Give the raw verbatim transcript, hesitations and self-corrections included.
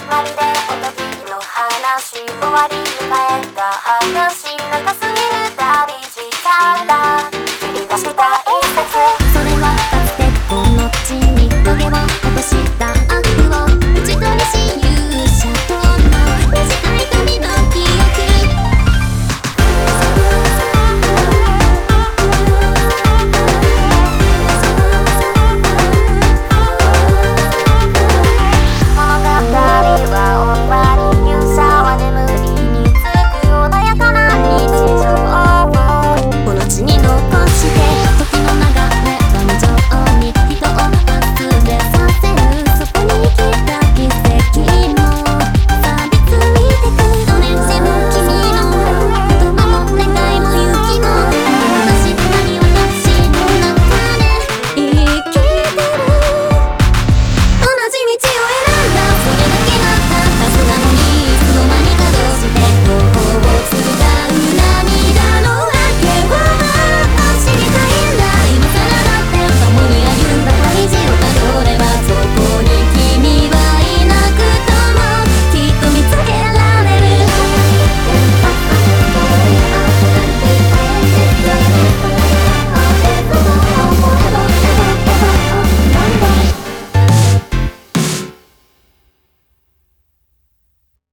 まるでおとぎの話、終わりに帰った話、長すぎる旅時間だ、切り出した一冊